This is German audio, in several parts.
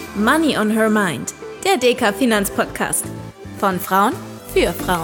Money on Her Mind, der DK Finanzpodcast. Von Frauen für Frauen.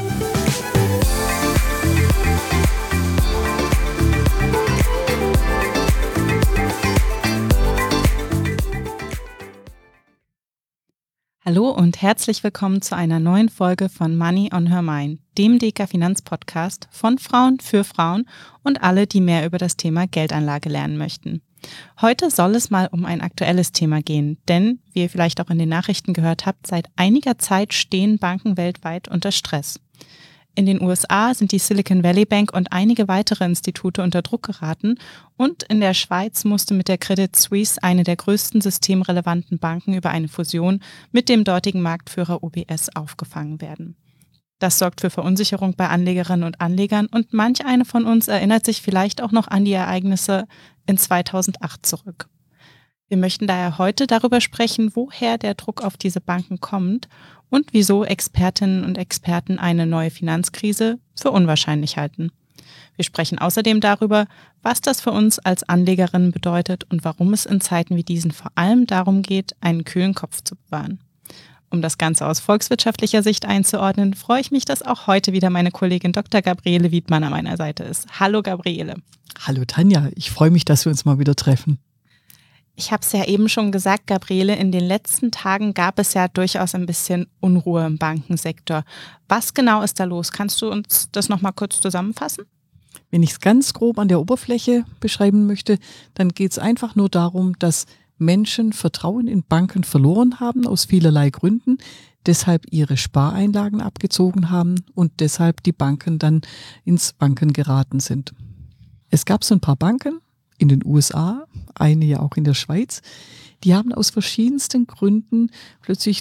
Hallo und herzlich willkommen zu einer neuen Folge von Money on Her Mind, dem DK Finanzpodcast von Frauen für Frauen und alle, die mehr über das Thema Geldanlage lernen möchten. Heute soll es mal um ein aktuelles Thema gehen, denn, wie ihr vielleicht auch in den Nachrichten gehört habt, seit einiger Zeit stehen Banken weltweit unter Stress. In den USA sind die Silicon Valley Bank und einige weitere Institute unter Druck geraten und in der Schweiz musste mit der Credit Suisse eine der größten systemrelevanten Banken über eine Fusion mit dem dortigen Marktführer UBS aufgefangen werden. Das sorgt für Verunsicherung bei Anlegerinnen und Anlegern und manch eine von uns erinnert sich vielleicht auch noch an die Ereignisse in 2008 zurück. Wir möchten daher heute darüber sprechen, woher der Druck auf diese Banken kommt und wieso Expertinnen und Experten eine neue Finanzkrise für unwahrscheinlich halten. Wir sprechen außerdem darüber, was das für uns als Anlegerinnen bedeutet und warum es in Zeiten wie diesen vor allem darum geht, einen kühlen Kopf zu bewahren. Um das Ganze aus volkswirtschaftlicher Sicht einzuordnen, freue ich mich, dass auch heute wieder meine Kollegin Dr. Gabriele Wiedmann an meiner Seite ist. Hallo Gabriele. Hallo Tanja, ich freue mich, dass wir uns mal wieder treffen. Ich habe es ja eben schon gesagt, Gabriele, in den letzten Tagen gab es ja durchaus ein bisschen Unruhe im Bankensektor. Was genau ist da los? Kannst du uns das nochmal kurz zusammenfassen? Wenn ich es ganz grob an der Oberfläche beschreiben möchte, dann geht es einfach nur darum, dass Menschen Vertrauen in Banken verloren haben, aus vielerlei Gründen, deshalb ihre Spareinlagen abgezogen haben und deshalb die Banken dann ins Wanken geraten sind. Es gab so ein paar Banken in den USA, eine ja auch in der Schweiz, die haben aus verschiedensten Gründen plötzlich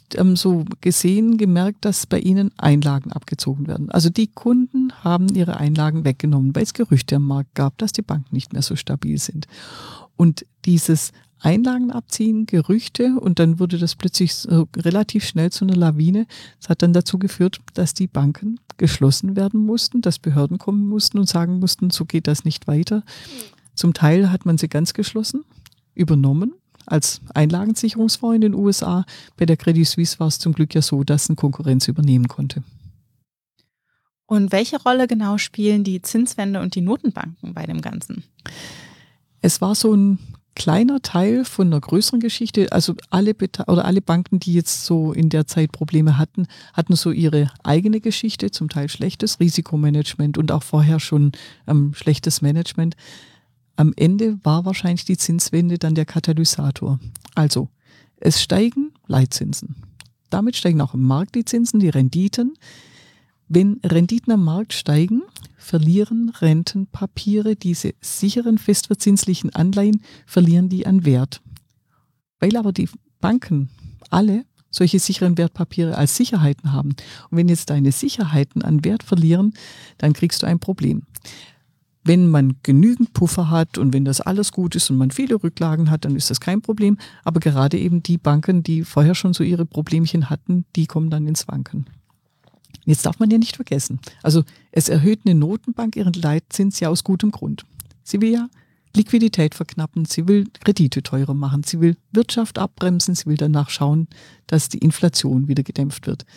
gemerkt, dass bei ihnen Einlagen abgezogen werden. Also die Kunden haben ihre Einlagen weggenommen, weil es Gerüchte am Markt gab, dass die Banken nicht mehr so stabil sind. Und dieses Einlagen abziehen, Gerüchte und dann wurde das plötzlich so relativ schnell zu einer Lawine. Das hat dann dazu geführt, dass die Banken geschlossen werden mussten, dass Behörden kommen mussten und sagen mussten, so geht das nicht weiter. Zum Teil hat man sie ganz geschlossen, übernommen als Einlagensicherungsfonds in den USA. Bei der Credit Suisse war es zum Glück ja so, dass eine Konkurrenz übernehmen konnte. Und welche Rolle genau spielen die Zinswende und die Notenbanken bei dem Ganzen? Es war so ein kleiner Teil von einer größeren Geschichte. Also alle Banken, die jetzt so in der Zeit Probleme hatten so ihre eigene Geschichte, zum Teil schlechtes Risikomanagement und auch vorher schon schlechtes Management. Am Ende war wahrscheinlich die Zinswende dann der Katalysator. Also es steigen Leitzinsen. Damit steigen auch im Markt die Zinsen, die Renditen. Wenn Renditen am Markt steigen, verlieren Rentenpapiere, diese sicheren festverzinslichen Anleihen, verlieren die an Wert. Weil aber die Banken alle solche sicheren Wertpapiere als Sicherheiten haben. Und wenn jetzt deine Sicherheiten an Wert verlieren, dann kriegst du ein Problem. Wenn man genügend Puffer hat und wenn das alles gut ist und man viele Rücklagen hat, dann ist das kein Problem. Aber gerade eben die Banken, die vorher schon so ihre Problemchen hatten, die kommen dann ins Wanken. Jetzt darf man ja nicht vergessen, also es erhöht eine Notenbank ihren Leitzins ja aus gutem Grund. Sie will ja Liquidität verknappen, sie will Kredite teurer machen, sie will Wirtschaft abbremsen, sie will danach schauen, dass die Inflation wieder gedämpft wird.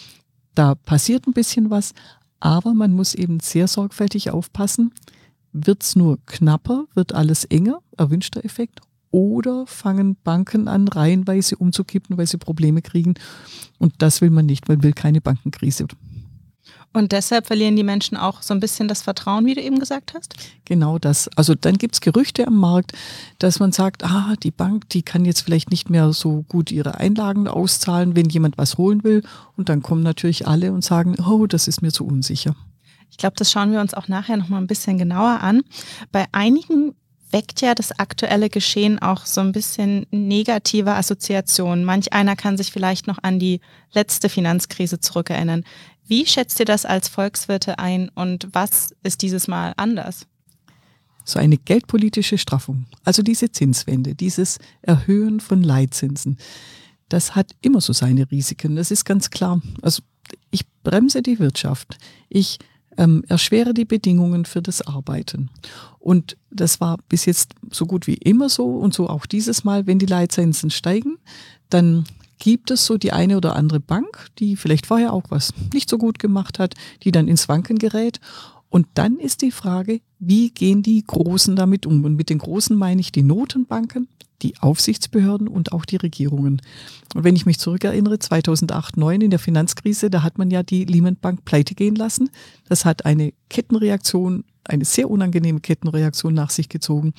Da passiert ein bisschen was, aber man muss eben sehr sorgfältig aufpassen. Wird es nur knapper, wird alles enger, erwünschter Effekt, oder fangen Banken an, reihenweise umzukippen, weil sie Probleme kriegen. Und das will man nicht, man will keine Bankenkrise. Und deshalb verlieren die Menschen auch so ein bisschen das Vertrauen, wie du eben gesagt hast? Genau das. Also dann gibt es Gerüchte am Markt, dass man sagt, die Bank, die kann jetzt vielleicht nicht mehr so gut ihre Einlagen auszahlen, wenn jemand was holen will. Und dann kommen natürlich alle und sagen, das ist mir zu unsicher. Ich glaube, das schauen wir uns auch nachher nochmal ein bisschen genauer an. Bei einigen weckt ja das aktuelle Geschehen auch so ein bisschen negative Assoziationen. Manch einer kann sich vielleicht noch an die letzte Finanzkrise zurückerinnern. Wie schätzt ihr das als Volkswirte ein und was ist dieses Mal anders? So eine geldpolitische Straffung, also diese Zinswende, dieses Erhöhen von Leitzinsen, das hat immer so seine Risiken, das ist ganz klar. Also ich bremse die Wirtschaft, ich erschwere die Bedingungen für das Arbeiten. Und das war bis jetzt so gut wie immer so und so auch dieses Mal, wenn die Leitzinsen steigen, dann gibt es so die eine oder andere Bank, die vielleicht vorher auch was nicht so gut gemacht hat, die dann ins Wanken gerät. Und dann ist die Frage, wie gehen die Großen damit um? Und mit den Großen meine ich die Notenbanken, die Aufsichtsbehörden und auch die Regierungen. Und wenn ich mich zurückerinnere, 2008, 2009 in der Finanzkrise, da hat man ja die Lehman Bank pleite gehen lassen. Das hat eine Kettenreaktion, eine sehr unangenehme Kettenreaktion nach sich gezogen.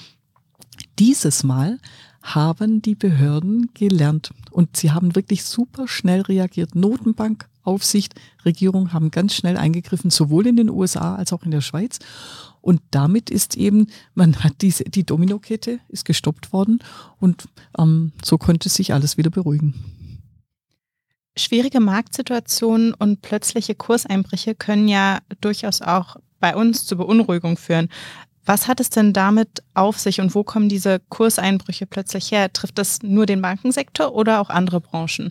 Dieses Mal haben die Behörden gelernt und sie haben wirklich super schnell reagiert. Notenbank, Aufsicht, Regierung haben ganz schnell eingegriffen, sowohl in den USA als auch in der Schweiz. Und damit ist eben, man hat die Dominokette ist gestoppt worden und so konnte sich alles wieder beruhigen. Schwierige Marktsituationen und plötzliche Kurseinbrüche können ja durchaus auch bei uns zu Beunruhigung führen. Was hat es denn damit auf sich und wo kommen diese Kurseinbrüche plötzlich her? Trifft das nur den Bankensektor oder auch andere Branchen?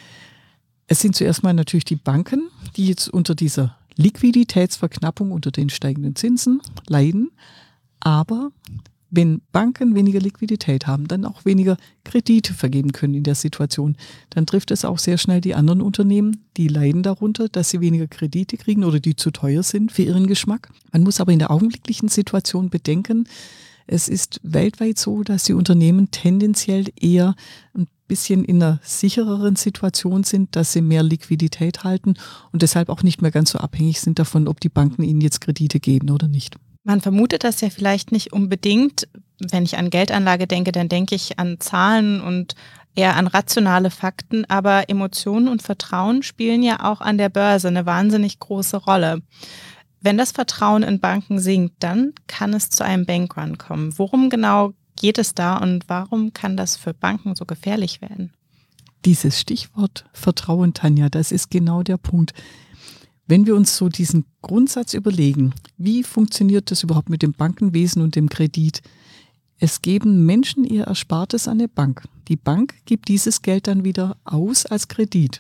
Es sind zuerst mal natürlich die Banken, die jetzt unter dieser Liquiditätsverknappung, unter den steigenden Zinsen leiden. Aber wenn Banken weniger Liquidität haben, dann auch weniger Kredite vergeben können in der Situation, dann trifft es auch sehr schnell die anderen Unternehmen, die leiden darunter, dass sie weniger Kredite kriegen oder die zu teuer sind für ihren Geschmack. Man muss aber in der augenblicklichen Situation bedenken, es ist weltweit so, dass die Unternehmen tendenziell eher ein bisschen in einer sichereren Situation sind, dass sie mehr Liquidität halten und deshalb auch nicht mehr ganz so abhängig sind davon, ob die Banken ihnen jetzt Kredite geben oder nicht. Man vermutet das ja vielleicht nicht unbedingt. Wenn ich an Geldanlage denke, dann denke ich an Zahlen und eher an rationale Fakten. Aber Emotionen und Vertrauen spielen ja auch an der Börse eine wahnsinnig große Rolle. Wenn das Vertrauen in Banken sinkt, dann kann es zu einem Bankrun kommen. Worum genau geht es da und warum kann das für Banken so gefährlich werden? Dieses Stichwort Vertrauen, Tanja, das ist genau der Punkt. Wenn wir uns so diesen Grundsatz überlegen, wie funktioniert das überhaupt mit dem Bankenwesen und dem Kredit? Es geben Menschen ihr Erspartes an eine Bank. Die Bank gibt dieses Geld dann wieder aus als Kredit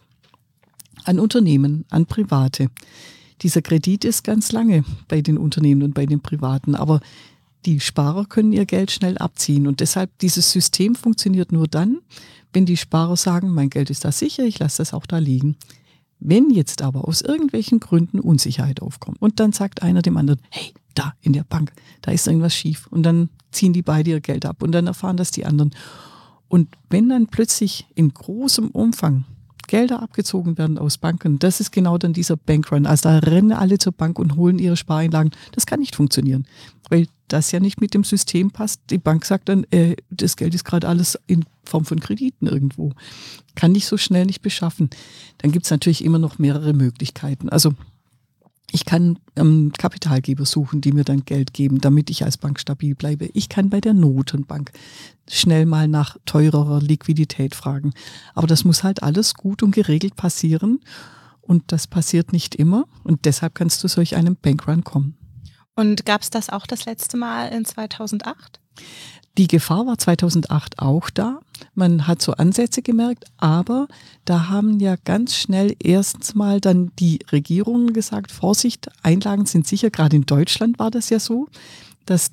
an Unternehmen, an Private. Dieser Kredit ist ganz lange bei den Unternehmen und bei den Privaten, aber die Sparer können ihr Geld schnell abziehen und deshalb dieses System funktioniert nur dann, wenn die Sparer sagen, mein Geld ist da sicher, ich lasse das auch da liegen. Wenn jetzt aber aus irgendwelchen Gründen Unsicherheit aufkommt und dann sagt einer dem anderen, hey, da in der Bank, da ist irgendwas schief und dann ziehen die beide ihr Geld ab und dann erfahren das die anderen. Und wenn dann plötzlich in großem Umfang Gelder abgezogen werden aus Banken, das ist genau dann dieser Bankrun. Also da rennen alle zur Bank und holen ihre Spareinlagen. Das kann nicht funktionieren, weil das ja nicht mit dem System passt. Die Bank sagt dann, das Geld ist gerade alles in Form von Krediten irgendwo. Kann ich so schnell nicht beschaffen. Dann gibt es natürlich immer noch mehrere Möglichkeiten. Also ich kann Kapitalgeber suchen, die mir dann Geld geben, damit ich als Bank stabil bleibe. Ich kann bei der Notenbank schnell mal nach teurerer Liquidität fragen. Aber das muss halt alles gut und geregelt passieren. Und das passiert nicht immer. Und deshalb kann es zu solch einem Bankrun kommen. Und gab es das auch das letzte Mal in 2008? Die Gefahr war 2008 auch da. Man hat so Ansätze gemerkt, aber da haben ja ganz schnell erstens mal dann die Regierungen gesagt, Vorsicht, Einlagen sind sicher. Gerade in Deutschland war das ja so, dass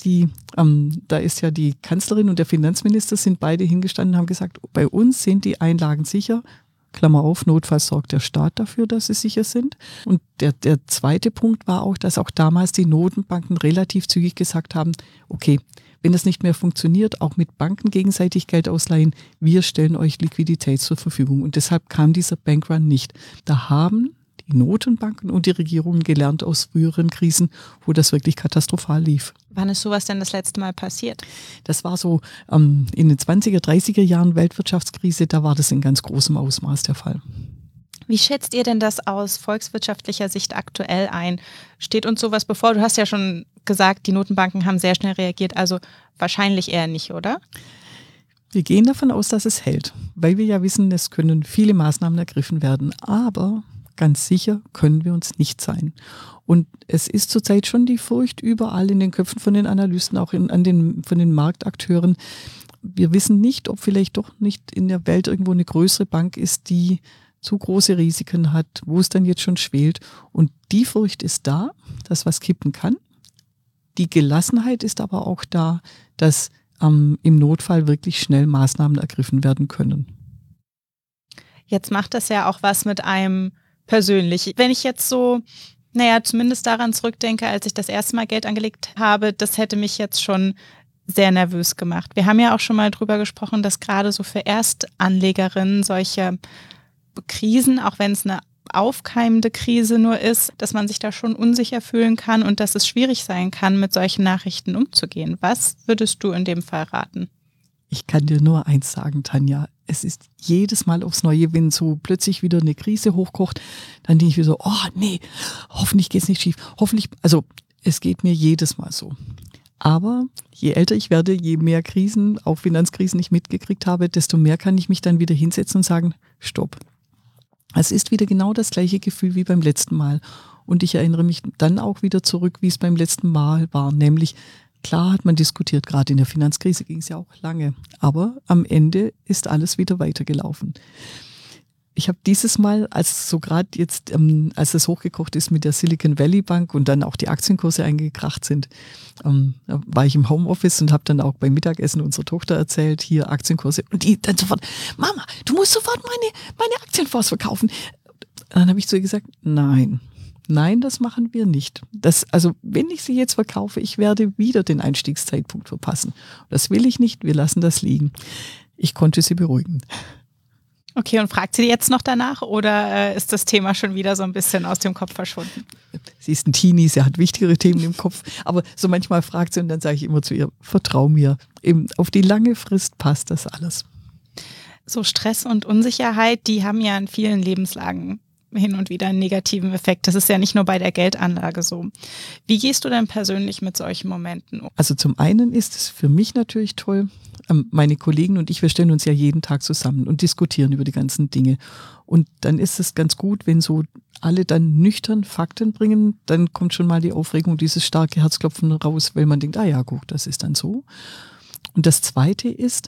da ist ja die Kanzlerin und der Finanzminister sind beide hingestanden und haben gesagt, bei uns sind die Einlagen sicher. Klammer auf, notfalls sorgt der Staat dafür, dass sie sicher sind. Und der zweite Punkt war auch, dass auch damals die Notenbanken relativ zügig gesagt haben, okay, wenn das nicht mehr funktioniert, auch mit Banken gegenseitig Geld ausleihen, wir stellen euch Liquidität zur Verfügung. Und deshalb kam dieser Bankrun nicht. Da haben die Notenbanken und die Regierungen gelernt aus früheren Krisen, wo das wirklich katastrophal lief. Wann ist sowas denn das letzte Mal passiert? Das war so in den 20er, 30er Jahren Weltwirtschaftskrise, da war das in ganz großem Ausmaß der Fall. Wie schätzt ihr denn das aus volkswirtschaftlicher Sicht aktuell ein? Steht uns sowas bevor? Du hast ja schon gesagt, die Notenbanken haben sehr schnell reagiert, also wahrscheinlich eher nicht, oder? Wir gehen davon aus, dass es hält, weil wir ja wissen, es können viele Maßnahmen ergriffen werden, aber ganz sicher können wir uns nicht sein. Und es ist zurzeit schon die Furcht überall in den Köpfen von den Analysten, auch von den Marktakteuren. Wir wissen nicht, ob vielleicht doch nicht in der Welt irgendwo eine größere Bank ist, die zu große Risiken hat, wo es dann jetzt schon schwelt. Und die Furcht ist da, dass was kippen kann. Die Gelassenheit ist aber auch da, dass im Notfall wirklich schnell Maßnahmen ergriffen werden können. Jetzt macht das ja auch was mit einem persönlich. Wenn ich jetzt so, zumindest daran zurückdenke, als ich das erste Mal Geld angelegt habe, das hätte mich jetzt schon sehr nervös gemacht. Wir haben ja auch schon mal drüber gesprochen, dass gerade so für Erstanlegerinnen solche Krisen, auch wenn es eine aufkeimende Krise nur ist, dass man sich da schon unsicher fühlen kann und dass es schwierig sein kann, mit solchen Nachrichten umzugehen. Was würdest du in dem Fall raten? Ich kann dir nur eins sagen, Tanja. Es ist jedes Mal aufs Neue, wenn so plötzlich wieder eine Krise hochkocht, dann denke ich wieder so, oh nee, hoffentlich geht es nicht schief. Also es geht mir jedes Mal so. Aber je älter ich werde, je mehr Krisen, auch Finanzkrisen ich mitgekriegt habe, desto mehr kann ich mich dann wieder hinsetzen und sagen, stopp. Es ist wieder genau das gleiche Gefühl wie beim letzten Mal. Und ich erinnere mich dann auch wieder zurück, wie es beim letzten Mal war. Nämlich, klar hat man diskutiert, gerade in der Finanzkrise ging es ja auch lange. Aber am Ende ist alles wieder weitergelaufen. Ich habe dieses Mal, als so gerade jetzt, als es hochgekocht ist mit der Silicon Valley Bank und dann auch die Aktienkurse eingekracht sind, war ich im Homeoffice und habe dann auch beim Mittagessen unserer Tochter erzählt, hier Aktienkurse. Und die dann sofort, Mama, du musst sofort meine Aktienfonds verkaufen. Dann habe ich zu ihr gesagt, nein, das machen wir nicht. Also wenn ich sie jetzt verkaufe, ich werde wieder den Einstiegszeitpunkt verpassen. Das will ich nicht, wir lassen das liegen. Ich konnte sie beruhigen. Okay, und fragt sie jetzt noch danach oder ist das Thema schon wieder so ein bisschen aus dem Kopf verschwunden? Sie ist ein Teenie, sie hat wichtigere Themen im Kopf, aber so manchmal fragt sie und dann sage ich immer zu ihr, vertrau mir, eben auf die lange Frist passt das alles. So Stress und Unsicherheit, die haben ja in vielen Lebenslagen hin und wieder einen negativen Effekt. Das ist ja nicht nur bei der Geldanlage so. Wie gehst du denn persönlich mit solchen Momenten um? Also zum einen ist es für mich natürlich toll, meine Kollegen und ich, wir stellen uns ja jeden Tag zusammen und diskutieren über die ganzen Dinge. Und dann ist es ganz gut, wenn so alle dann nüchtern Fakten bringen, dann kommt schon mal die Aufregung, dieses starke Herzklopfen raus, weil man denkt, ja, guck, das ist dann so. Und das Zweite ist,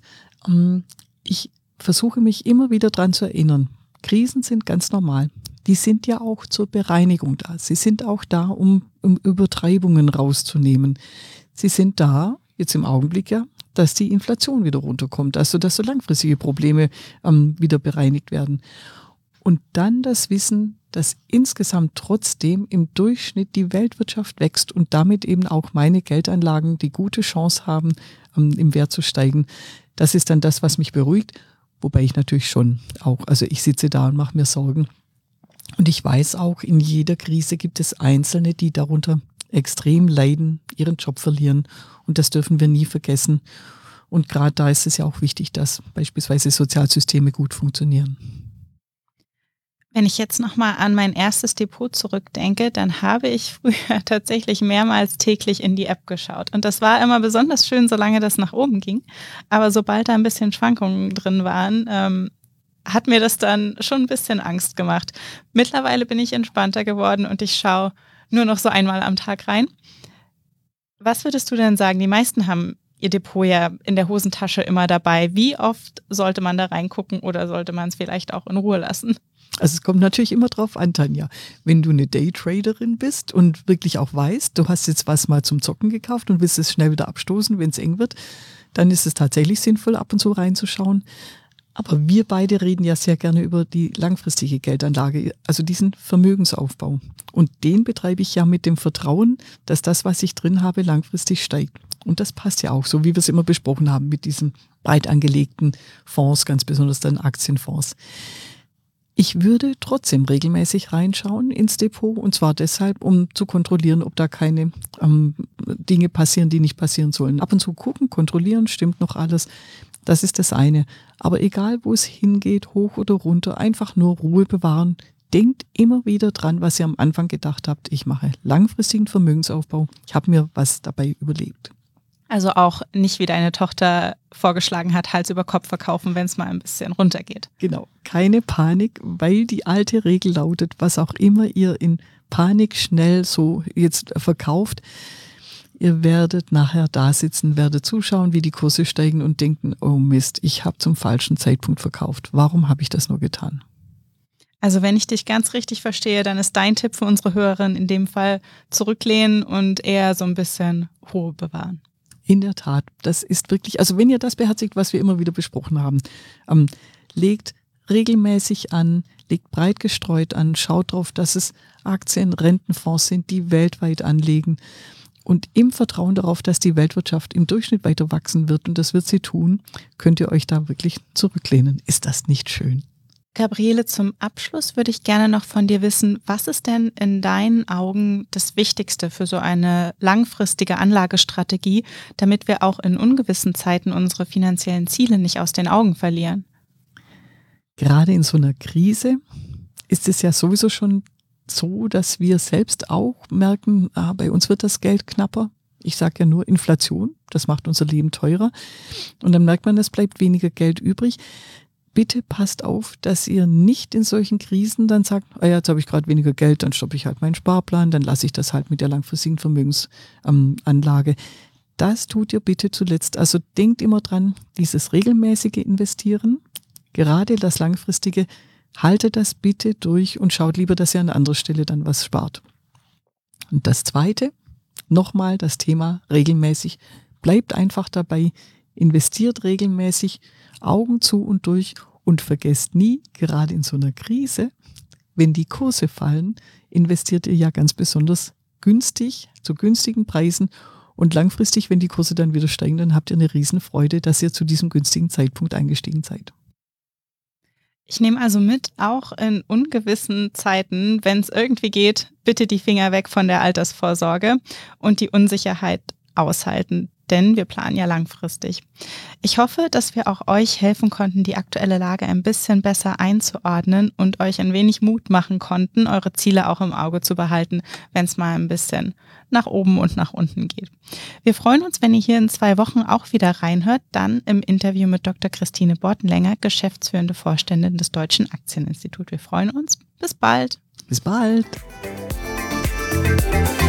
ich versuche mich immer wieder dran zu erinnern, Krisen sind ganz normal. Die sind ja auch zur Bereinigung da. Sie sind auch da, um Übertreibungen rauszunehmen. Sie sind da, jetzt im Augenblick ja, dass die Inflation wieder runterkommt, also dass so langfristige Probleme wieder bereinigt werden. Und dann das Wissen, dass insgesamt trotzdem im Durchschnitt die Weltwirtschaft wächst und damit eben auch meine Geldanlagen die gute Chance haben, im Wert zu steigen. Das ist dann das, was mich beruhigt, wobei ich natürlich schon auch, also ich sitze da und mache mir Sorgen. Und ich weiß auch, in jeder Krise gibt es Einzelne, die darunter extrem leiden, ihren Job verlieren. Und das dürfen wir nie vergessen. Und gerade da ist es ja auch wichtig, dass beispielsweise Sozialsysteme gut funktionieren. Wenn ich jetzt nochmal an mein erstes Depot zurückdenke, dann habe ich früher tatsächlich mehrmals täglich in die App geschaut. Und das war immer besonders schön, solange das nach oben ging. Aber sobald da ein bisschen Schwankungen drin waren, hat mir das dann schon ein bisschen Angst gemacht. Mittlerweile bin ich entspannter geworden und ich schaue nur noch so einmal am Tag rein. Was würdest du denn sagen? Die meisten haben ihr Depot ja in der Hosentasche immer dabei. Wie oft sollte man da reingucken oder sollte man es vielleicht auch in Ruhe lassen? Also es kommt natürlich immer drauf an, Tanja. Wenn du eine Daytraderin bist und wirklich auch weißt, du hast jetzt was mal zum Zocken gekauft und willst es schnell wieder abstoßen, wenn es eng wird, dann ist es tatsächlich sinnvoll, ab und zu reinzuschauen. Aber wir beide reden ja sehr gerne über die langfristige Geldanlage, also diesen Vermögensaufbau. Und den betreibe ich ja mit dem Vertrauen, dass das, was ich drin habe, langfristig steigt. Und das passt ja auch, so wie wir es immer besprochen haben, mit diesen breit angelegten Fonds, ganz besonders dann Aktienfonds. Ich würde trotzdem regelmäßig reinschauen ins Depot, und zwar deshalb, um zu kontrollieren, ob da keine Dinge passieren, die nicht passieren sollen. Ab und zu gucken, kontrollieren, stimmt noch alles. Das ist das eine. Aber egal, wo es hingeht, hoch oder runter, einfach nur Ruhe bewahren. Denkt immer wieder dran, was ihr am Anfang gedacht habt. Ich mache langfristigen Vermögensaufbau. Ich habe mir was dabei überlegt. Also auch nicht, wie deine Tochter vorgeschlagen hat, Hals über Kopf verkaufen, wenn es mal ein bisschen runtergeht. Genau, keine Panik, weil die alte Regel lautet, was auch immer ihr in Panik schnell so jetzt verkauft, ihr werdet nachher da sitzen, werdet zuschauen, wie die Kurse steigen und denken, oh Mist, ich habe zum falschen Zeitpunkt verkauft. Warum habe ich das nur getan? Also wenn ich dich ganz richtig verstehe, dann ist dein Tipp für unsere Hörerin in dem Fall zurücklehnen und eher so ein bisschen Ruhe bewahren. In der Tat, das ist wirklich, also wenn ihr das beherzigt, was wir immer wieder besprochen haben, legt regelmäßig an, legt breit gestreut an, schaut drauf, dass es Aktien, Rentenfonds sind, die weltweit anlegen. Und im Vertrauen darauf, dass die Weltwirtschaft im Durchschnitt weiter wachsen wird, und das wird sie tun, könnt ihr euch da wirklich zurücklehnen. Ist das nicht schön? Gabriele, zum Abschluss würde ich gerne noch von dir wissen, was ist denn in deinen Augen das Wichtigste für so eine langfristige Anlagestrategie, damit wir auch in ungewissen Zeiten unsere finanziellen Ziele nicht aus den Augen verlieren? Gerade in so einer Krise ist es ja sowieso schon so, dass wir selbst auch merken, bei uns wird das Geld knapper. Ich sage ja nur Inflation, das macht unser Leben teurer. Und dann merkt man, es bleibt weniger Geld übrig. Bitte passt auf, dass ihr nicht in solchen Krisen dann sagt, jetzt habe ich gerade weniger Geld, dann stoppe ich halt meinen Sparplan, dann lasse ich das halt mit der langfristigen Vermögensanlage. Das tut ihr bitte zuletzt. Also denkt immer dran, dieses regelmäßige Investieren, gerade das langfristige, haltet das bitte durch und schaut lieber, dass ihr an anderer Stelle dann was spart. Und das Zweite, nochmal das Thema regelmäßig. Bleibt einfach dabei, investiert regelmäßig, Augen zu und durch und vergesst nie, gerade in so einer Krise, wenn die Kurse fallen, investiert ihr ja ganz besonders günstig, zu günstigen Preisen, und langfristig, wenn die Kurse dann wieder steigen, dann habt ihr eine Riesenfreude, dass ihr zu diesem günstigen Zeitpunkt eingestiegen seid. Ich nehme also mit, auch in ungewissen Zeiten, wenn es irgendwie geht, bitte die Finger weg von der Altersvorsorge und die Unsicherheit aushalten, denn wir planen ja langfristig. Ich hoffe, dass wir auch euch helfen konnten, die aktuelle Lage ein bisschen besser einzuordnen und euch ein wenig Mut machen konnten, eure Ziele auch im Auge zu behalten, wenn es mal ein bisschen nach oben und nach unten geht. Wir freuen uns, wenn ihr hier in 2 Wochen auch wieder reinhört, dann im Interview mit Dr. Christine Bortenlänger, geschäftsführende Vorständin des Deutschen Aktieninstituts. Wir freuen uns. Bis bald. Bis bald.